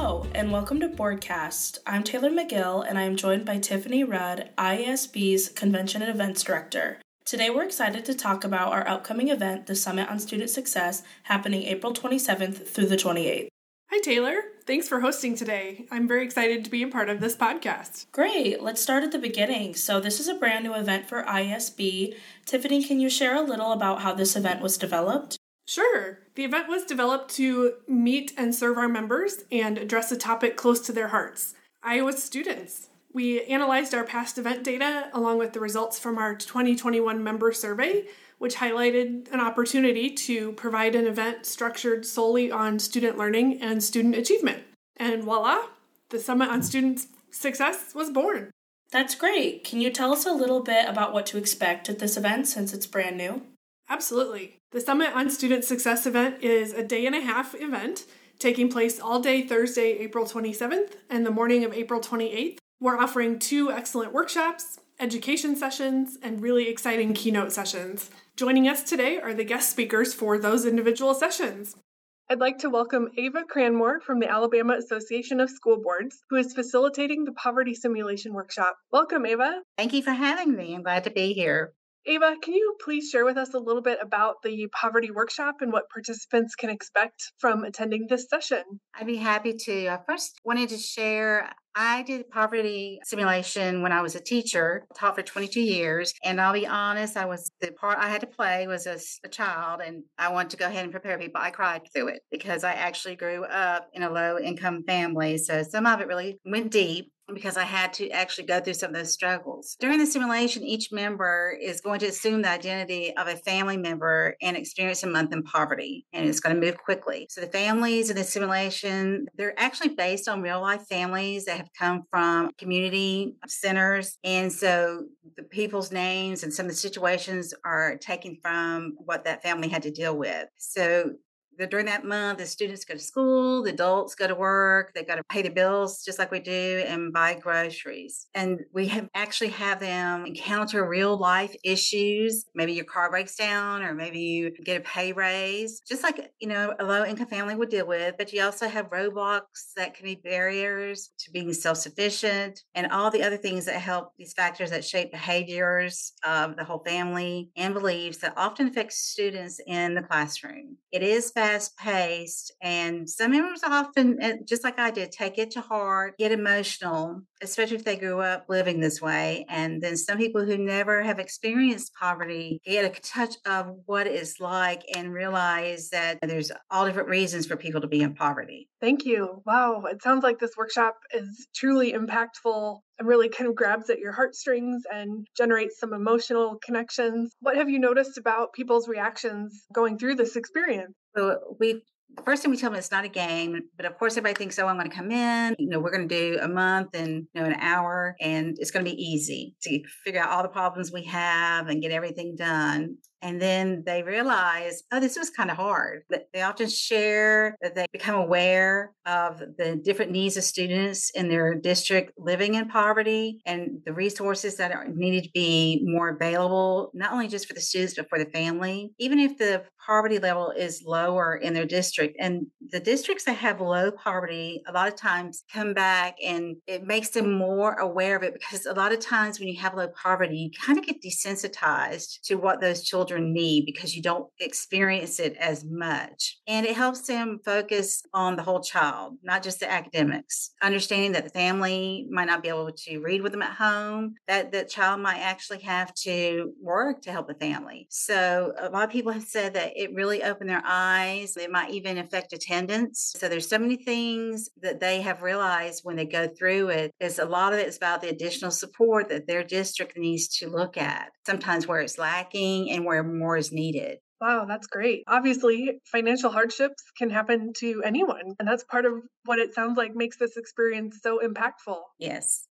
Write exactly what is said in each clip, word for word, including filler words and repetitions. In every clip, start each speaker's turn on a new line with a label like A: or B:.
A: Hello, and welcome to Boardcast. I'm Taylor McGill, and I am joined by Tiffany Rudd, I A S B's Convention and Events Director. Today we're excited to talk about our upcoming event, the Summit on Student Success, happening April twenty-seventh through the twenty-eighth.
B: Hi, Taylor. Thanks for hosting today. I'm very excited to be a part of this podcast.
A: Great. Let's start at the beginning. So this is a brand new event for I A S B. Tiffany, can you share a little about how this event was developed?
B: Sure. The event was developed to meet and serve our members and address a topic close to their hearts, Iowa students. We analyzed our past event data along with the results from our twenty twenty-one member survey, which highlighted an opportunity to provide an event structured solely on student learning and student achievement. And voila, the Summit on Student Success was born.
A: That's great. Can you tell us a little bit about what to expect at this event since it's brand new?
B: Absolutely. The Summit on Student Success event is a day and a half event taking place all day Thursday, April twenty-seventh and the morning of April twenty-eighth. We're offering two excellent workshops, education sessions, and really exciting keynote sessions. Joining us today are the guest speakers for those individual sessions. I'd like to welcome Ava Cranmore from the Alabama Association of School Boards, who is facilitating the Poverty Simulation Workshop. Welcome, Ava.
C: Thank you for having me. I'm glad to be here.
B: Ava, can you please share with us a little bit about the Poverty Workshop and what participants can expect from attending this session?
C: I'd be happy to. I first wanted to share, I did poverty simulation when I was a teacher, taught for twenty-two years. And I'll be honest, I was the part I had to play was a, a child, and I wanted to go ahead and prepare people. I cried through it because I actually grew up in a low income family. So some of it really went deep, because I had to actually go through some of those struggles. During the simulation, each member is going to assume the identity of a family member and experience a month in poverty, and it's going to move quickly. So the families in the simulation, they're actually based on real life families that have come from community centers. And so the people's names and some of the situations are taken from what that family had to deal with. So The, during that month, the students go to school, the adults go to work, they've got to pay the bills just like we do and buy groceries. And we have actually have them encounter real life issues. Maybe your car breaks down, or maybe you get a pay raise, just like, you know, a low income family would deal with. But you also have roadblocks that can be barriers to being self-sufficient, and all the other things that help, these factors that shape behaviors of the whole family and beliefs that often affect students in the classroom. It is fast paced, and some members often, just like I did, take it to heart, get emotional, especially if they grew up living this way. And then some people who never have experienced poverty get a touch of what it's like and realize that there's all different reasons for people to be in poverty.
B: Thank you. Wow. It sounds like this workshop is truly impactful and really kind of grabs at your heartstrings and generates some emotional connections. What have you noticed about people's reactions going through this experience?
C: So we the first thing we tell them, it's not a game, but of course everybody thinks, oh, I'm going to come in, you know, we're going to do a month and, you know, an hour, and it's going to be easy to figure out all the problems we have and get everything done. And then they realize, oh, this was kind of hard. They often share that they become aware of the different needs of students in their district living in poverty, and the resources that are needed to be more available, not only just for the students, but for the family. Even if the poverty level is lower in their district, and the districts that have low poverty, a lot of times come back and it makes them more aware of it, because a lot of times when you have low poverty, you kind of get desensitized to what those children need because you don't experience it as much. And it helps them focus on the whole child, not just the academics. Understanding that the family might not be able to read with them at home, that the child might actually have to work to help the family. So a lot of people have said that it really opened their eyes. It might even affect attendance. So there's so many things that they have realized when they go through it. Is a lot of it is about the additional support that their district needs to look at, sometimes where it's lacking and where more is needed.
B: Wow, that's great. Obviously, financial hardships can happen to anyone, and that's part of what it sounds like makes this experience so impactful.
C: Yes.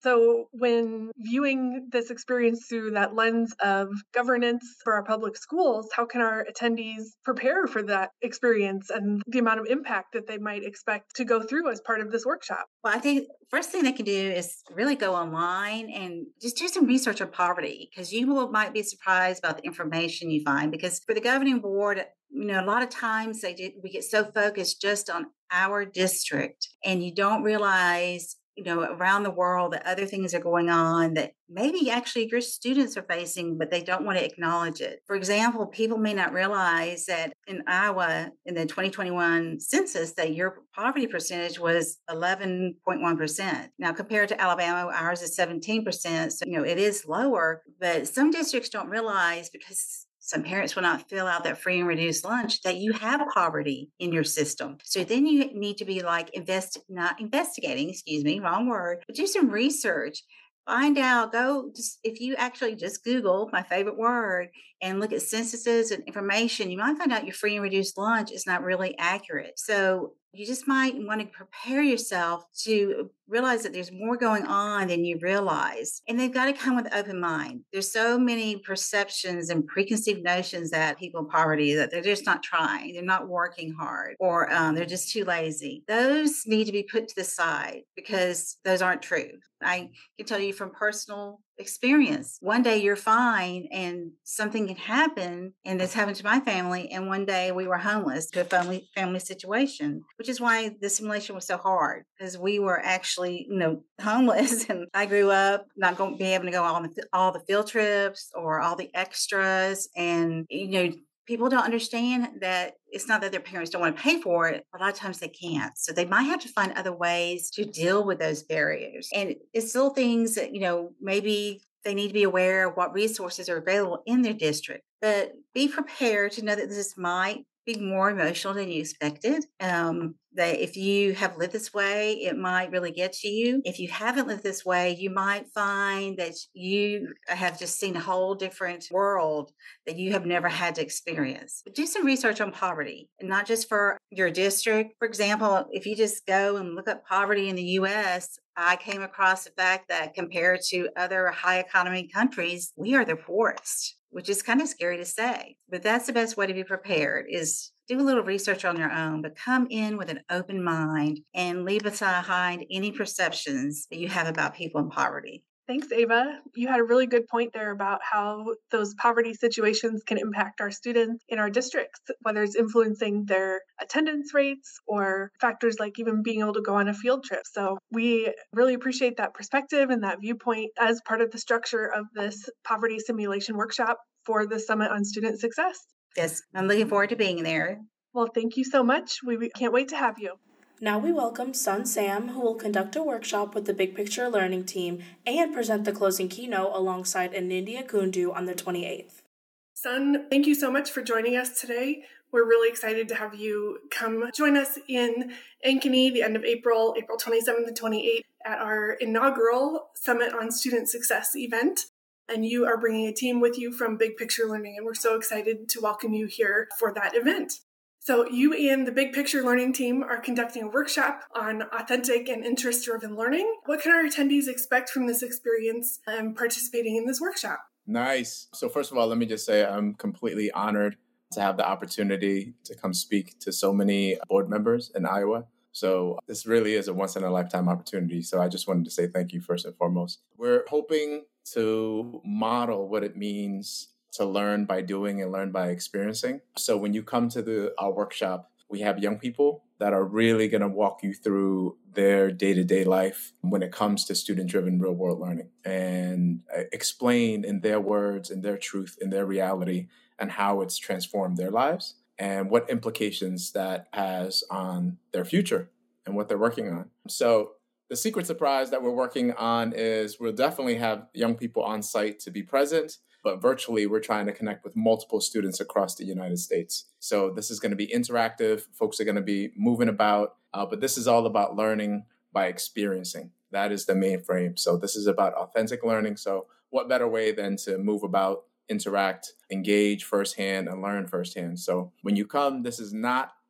B: So when viewing this experience through that lens of governance for our public schools, how can our attendees prepare for that experience and the amount of impact that they might expect to go through as part of this workshop?
C: Well, I think first thing they can do is really go online and just do some research on poverty, because you will might be surprised about the information you find. Because for the governing board, you know, a lot of times they do, we get so focused just on our district, and you don't realize, you know, around the world that other things are going on that maybe actually your students are facing, but they don't want to acknowledge it. For example, people may not realize that in Iowa, in the twenty twenty-one census, that your poverty percentage was eleven point one percent. Now, compared to Alabama, ours is seventeen percent. So, you know, it is lower, but some districts don't realize, because some parents will not fill out that free and reduced lunch, that you have poverty in your system. So then you need to be like invest, not investigating, excuse me, wrong word, but do some research. Find out, go just if you actually just Google my favorite word and look at censuses and information, you might find out your free and reduced lunch is not really accurate. So you just might want to prepare yourself to realize that there's more going on than you realize. And they've got to come with an open mind. There's so many perceptions and preconceived notions that people in poverty, that they're just not trying, they're not working hard, or um, they're just too lazy. Those need to be put to the side, because those aren't true. I can tell you from personal experience, one day you're fine and something can happen, and this happened to my family, and one day we were homeless to a family family situation, which is why the simulation was so hard, because we were actually, you know, homeless. And I grew up not going to be able to go on the, all the field trips or all the extras, and you know, people don't understand that it's not that their parents don't want to pay for it. A lot of times they can't. So they might have to find other ways to deal with those barriers. And it's still things that, you know, maybe they need to be aware of what resources are available in their district. But be prepared to know that this might be more emotional than you expected. Um, that if you have lived this way, it might really get to you. If you haven't lived this way, you might find that you have just seen a whole different world that you have never had to experience. But do some research on poverty, and not just for your district. For example, if you just go and look up poverty in the U S, I came across the fact that compared to other high economy countries, we are the poorest, which is kind of scary to say. But that's the best way to be prepared, is do a little research on your own, but come in with an open mind and leave behind any perceptions that you have about people in poverty.
B: Thanks, Ava. You had a really good point there about how those poverty situations can impact our students in our districts, whether it's influencing their attendance rates or factors like even being able to go on a field trip. So we really appreciate that perspective and that viewpoint as part of the structure of this poverty simulation workshop for the Summit on Student Success.
C: Yes, I'm looking forward to being there.
B: Well, thank you so much. We can't wait to have you.
A: Now we welcome Sun Sam, who will conduct a workshop with the Big Picture Learning team and present the closing keynote alongside Anindya Kundu on the twenty-eighth.
B: Sun, thank you so much for joining us today. We're really excited to have you come join us in Ankeny the end of April, April twenty-seventh and twenty-eighth, at our inaugural Summit on Student Success event. And you are bringing a team with you from Big Picture Learning, and we're so excited to welcome you here for that event. So you and the Big Picture Learning team are conducting a workshop on authentic and interest-driven learning. What can our attendees expect from this experience and participating in this workshop?
D: Nice. So first of all, let me just say I'm completely honored to have the opportunity to come speak to so many board members in Iowa. So this really is a once-in-a-lifetime opportunity. So I just wanted to say thank you first and foremost. We're hoping to model what it means to learn by doing and learn by experiencing. So when you come to the our workshop, we have young people that are really going to walk you through their day-to-day life when it comes to student-driven real-world learning, and explain in their words, in their truth, in their reality, and how it's transformed their lives and what implications that has on their future and what they're working on. So the secret surprise that we're working on is we'll definitely have young people on site to be present, but virtually we're trying to connect with multiple students across the United States. So this is going to be interactive. Folks are going to be moving about, uh, but this is all about learning by experiencing. That is the main frame. So this is about authentic learning. So what better way than to move about, interact, engage firsthand, and learn firsthand. So when you come, this is not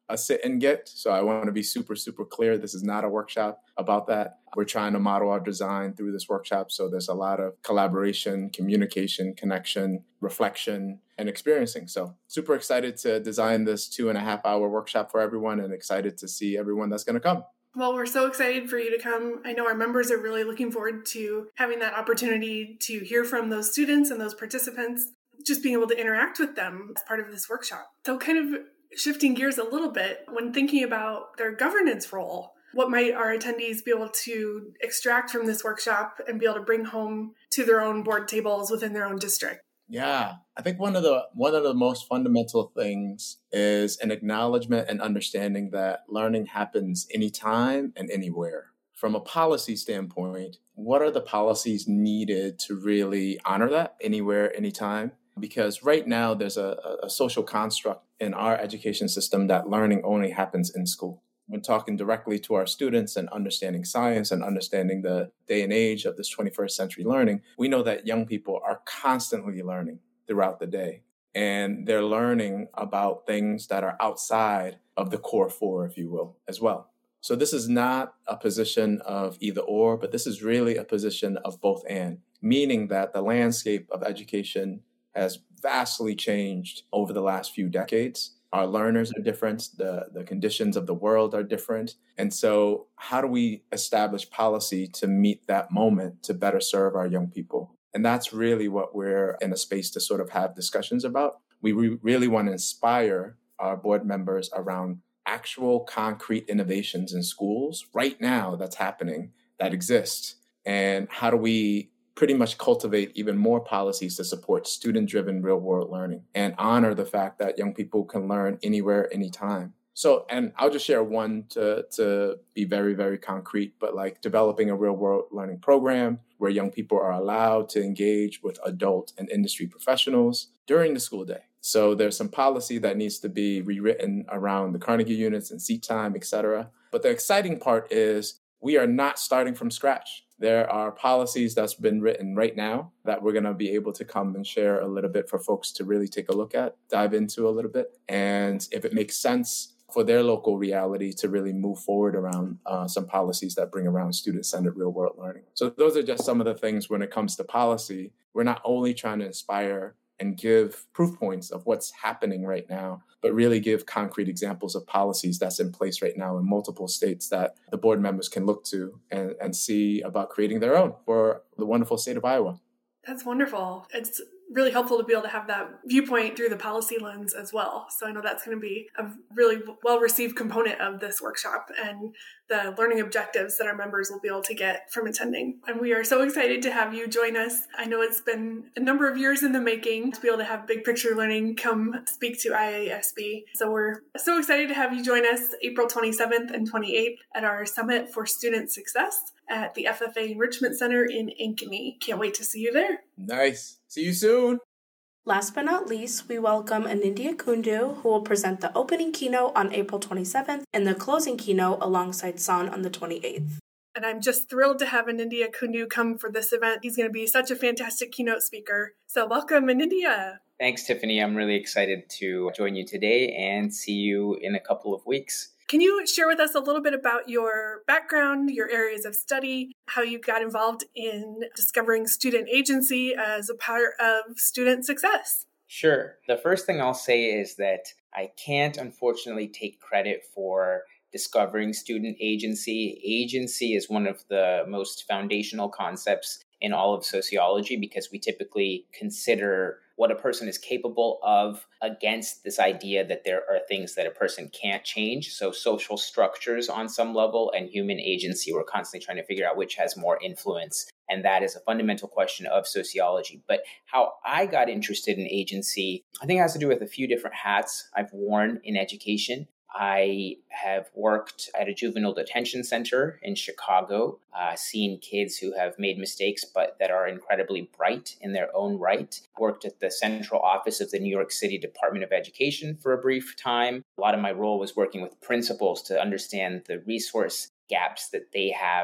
D: a sit and get. So I want to be super, super clear. This is not a workshop about that. We're trying to model our design through this workshop. So there's a lot of collaboration, communication, connection, reflection, and experiencing. So super excited to design this two and a half hour workshop for everyone and excited to see everyone that's going to come.
B: Well, we're so excited for you to come. I know our members are really looking forward to having that opportunity to hear from those students and those participants, just being able to interact with them as part of this workshop. So kind of shifting gears a little bit, when thinking about their governance role, what might our attendees be able to extract from this workshop and be able to bring home to their own board tables within their own district?
D: Yeah, I think one of the one of the most fundamental things is an acknowledgement and understanding that learning happens anytime and anywhere. From a policy standpoint, what are the policies needed to really honor that anywhere, anytime? Because right now there's a, a social construct in our education system that learning only happens in school. When talking directly to our students and understanding science and understanding the day and age of this twenty-first century learning, we know that young people are constantly learning throughout the day. And they're learning about things that are outside of the core four, if you will, as well. So this is not a position of either or, but this is really a position of both and, meaning that the landscape of education has vastly changed over the last few decades. Our learners are different. The, the conditions of the world are different. And so how do we establish policy to meet that moment to better serve our young people? And that's really what we're in a space to sort of have discussions about. We re- really want to inspire our board members around actual concrete innovations in schools right now that's happening, that exist. And how do we pretty much cultivate even more policies to support student-driven real-world learning and honor the fact that young people can learn anywhere, anytime. So, and I'll just share one to, to be very, very concrete, but like developing a real-world learning program where young people are allowed to engage with adult and industry professionals during the school day. So there's some policy that needs to be rewritten around the Carnegie units and seat time, et cetera. But the exciting part is we are not starting from scratch. There are policies that's been written right now that we're going to be able to come and share a little bit for folks to really take a look at, dive into a little bit. And if it makes sense for their local reality to really move forward around uh, some policies that bring around student-centered real-world learning. So those are just some of the things when it comes to policy. We're not only trying to inspire and give proof points of what's happening right now, but really give concrete examples of policies that's in place right now in multiple states that the board members can look to and, and see about creating their own for the wonderful state of Iowa.
B: That's wonderful. It's really helpful to be able to have that viewpoint through the policy lens as well. So I know that's going to be a really well-received component of this workshop and the learning objectives that our members will be able to get from attending. And we are so excited to have you join us. I know it's been a number of years in the making to be able to have Big Picture Learning come speak to I A S B. So we're so excited to have you join us April twenty-seventh and twenty-eighth at our Summit for Student Success at the F F A Enrichment Center in Ankeny. Can't wait to see you there.
D: Nice. See you soon.
A: Last but not least, we welcome Anindya Kundu, who will present the opening keynote on April twenty-seventh and the closing keynote alongside San on the twenty-eighth.
B: And I'm just thrilled to have Anindya Kundu come for this event. He's going to be such a fantastic keynote speaker. So welcome, Anindya.
E: Thanks, Tiffany. I'm really excited to join you today and see you in a couple of weeks.
B: Can you share with us a little bit about your background, your areas of study, how you got involved in discovering student agency as a part of student success?
E: Sure. The first thing I'll say is that I can't, unfortunately, take credit for discovering student agency. Agency is one of the most foundational concepts in all of sociology because we typically consider what a person is capable of against this idea that there are things that a person can't change. So social structures on some level and human agency, we're constantly trying to figure out which has more influence. And that is a fundamental question of sociology. But how I got interested in agency, I think it has to do with a few different hats I've worn in education. I have worked at a juvenile detention center in Chicago, uh, seen kids who have made mistakes, but that are incredibly bright in their own right. Worked at the central office of the New York City Department of Education for a brief time. A lot of my role was working with principals to understand the resource gaps that they have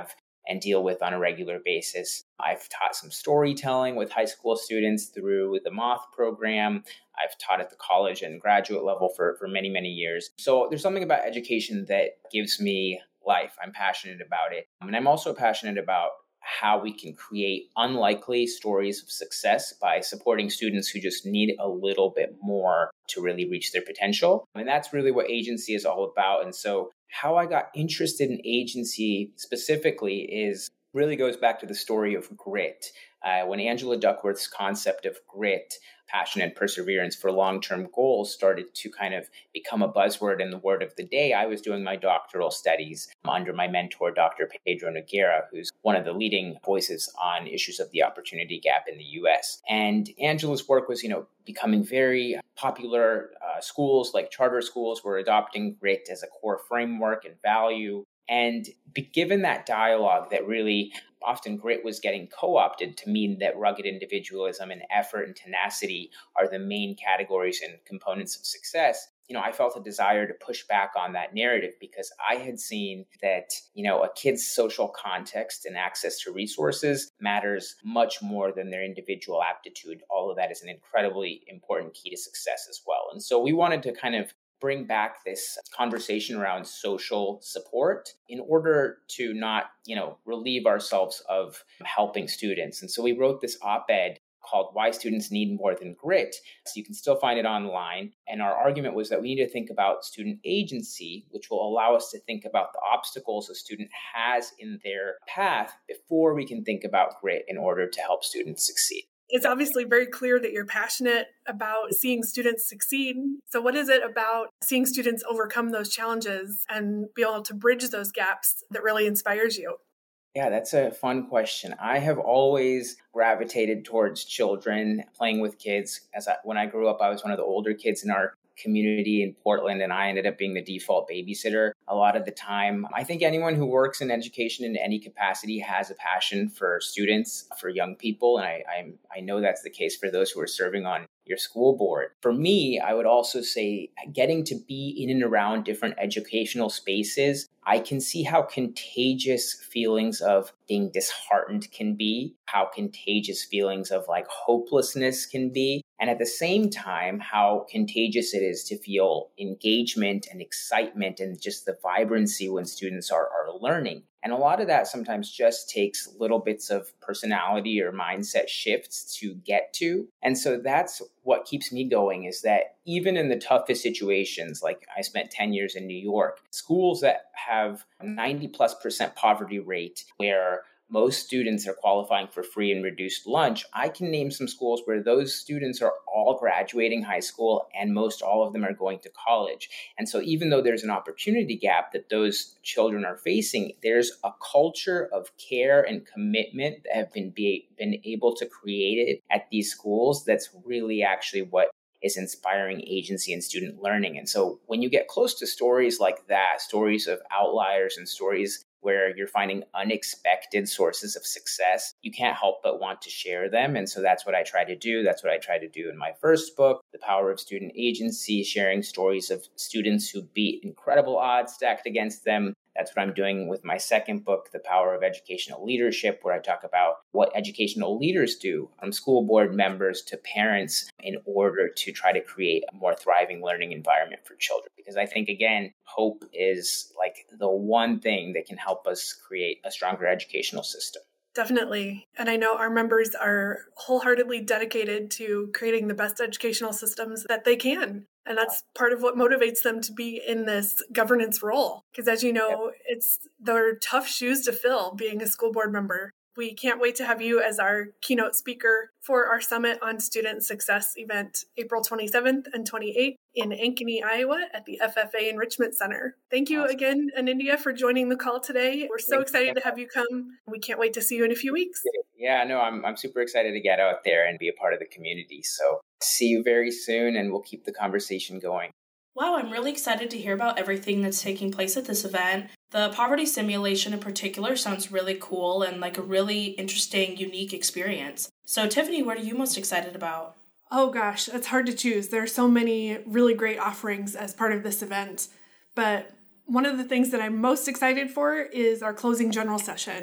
E: and deal with on a regular basis. I've taught some storytelling with high school students through the Moth program. I've taught at the college and graduate level for, for many, many years. So there's something about education that gives me life. I'm passionate about it. And I'm also passionate about how we can create unlikely stories of success by supporting students who just need a little bit more to really reach their potential. And that's really what agency is all about. And so how I got interested in agency specifically is really goes back to the story of grit. Uh, when Angela Duckworth's concept of grit, passion, and perseverance for long-term goals started to kind of become a buzzword in the word of the day, I was doing my doctoral studies under my mentor, Doctor Pedro Noguera, who's one of the leading voices on issues of the opportunity gap in the U S. And Angela's work was, you know, becoming very popular. Uh, schools like charter schools were adopting grit as a core framework and value. And given that dialogue that really often grit was getting co-opted to mean that rugged individualism and effort and tenacity are the main categories and components of success, you know, I felt a desire to push back on that narrative because I had seen that, you know, a kid's social context and access to resources matters much more than their individual aptitude. All of that is an incredibly important key to success as well. And so we wanted to kind of bring back this conversation around social support in order to not, you know, relieve ourselves of helping students. And so we wrote this op-ed called Why Students Need More Than Grit. So you can still find it online. And our argument was that we need to think about student agency, which will allow us to think about the obstacles a student has in their path before we can think about grit in order to help students succeed.
B: It's obviously very clear that you're passionate about seeing students succeed. So what is it about seeing students overcome those challenges and be able to bridge those gaps that really inspires you?
E: Yeah, that's a fun question. I have always gravitated towards children, playing with kids. As I, when I grew up, I was one of the older kids in our community in Portland, and I ended up being the default babysitter a lot of the time. I think anyone who works in education in any capacity has a passion for students, for young people, and I I'm, I know that's the case for those who are serving on your school board. For me, I would also say getting to be in and around different educational spaces, I can see how contagious feelings of being disheartened can be, how contagious feelings of like hopelessness can be, and at the same time, how contagious it is to feel engagement and excitement and just the vibrancy when students are, are learning. And a lot of that sometimes just takes little bits of personality or mindset shifts to get to. And so that's what keeps me going, is that even in the toughest situations, like I spent ten years in New York, schools that have ninety plus percent poverty rate where most students are qualifying for free and reduced lunch, I can name some schools where those students are all graduating high school and most all of them are going to college. And so even though there's an opportunity gap that those children are facing, there's a culture of care and commitment that have been, be, been able to create it at these schools that's really actually what is inspiring agency and student learning. And so when you get close to stories like that, stories of outliers and stories where you're finding unexpected sources of success, you can't help but want to share them. And so that's what I try to do. That's what I try to do in my first book, The Power of Student Agency, sharing stories of students who beat incredible odds stacked against them. That's what I'm doing with my second book, The Power of Educational Leadership, where I talk about what educational leaders do, from school board members to parents, in order to try to create a more thriving learning environment for children. Because I think, again, hope is like the one thing that can help us create a stronger educational system.
B: Definitely. And I know our members are wholeheartedly dedicated to creating the best educational systems that they can. And that's part of what motivates them to be in this governance role. Because as you know, it's they're tough shoes to fill being a school board member. We can't wait to have you as our keynote speaker for our Summit on Student Success event, April twenty-seventh and twenty-eighth in Ankeny, Iowa at the F F A Enrichment Center. Thank you awesome. again, Anindya, for joining the call today. We're so Thanks. excited to have you come. We can't wait to see you in a few weeks.
E: Yeah, no, I'm I'm super excited to get out there and be a part of the community. So see you very soon, and we'll keep the conversation going.
A: Wow, I'm really excited to hear about everything that's taking place at this event. The poverty simulation in particular sounds really cool and like a really interesting, unique experience. So Tiffany, what are you most excited about?
B: Oh gosh, it's hard to choose. There are so many really great offerings as part of this event. But one of the things that I'm most excited for is our closing general session.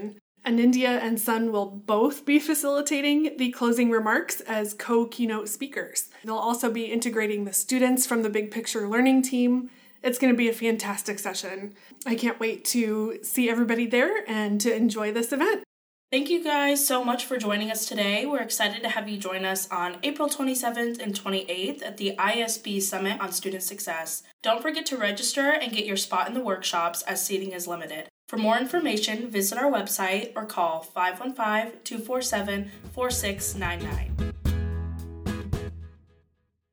B: Anindya and Sun will both be facilitating the closing remarks as co-keynote speakers. They'll also be integrating the students from the Big Picture Learning team. It's going to be a fantastic session. I can't wait to see everybody there and to enjoy this event.
A: Thank you guys so much for joining us today. We're excited to have you join us on April twenty-seventh and twenty-eighth at the I S B Summit on Student Success. Don't forget to register and get your spot in the workshops as seating is limited. For more information, visit our website or call five one five, two four seven, four six nine nine.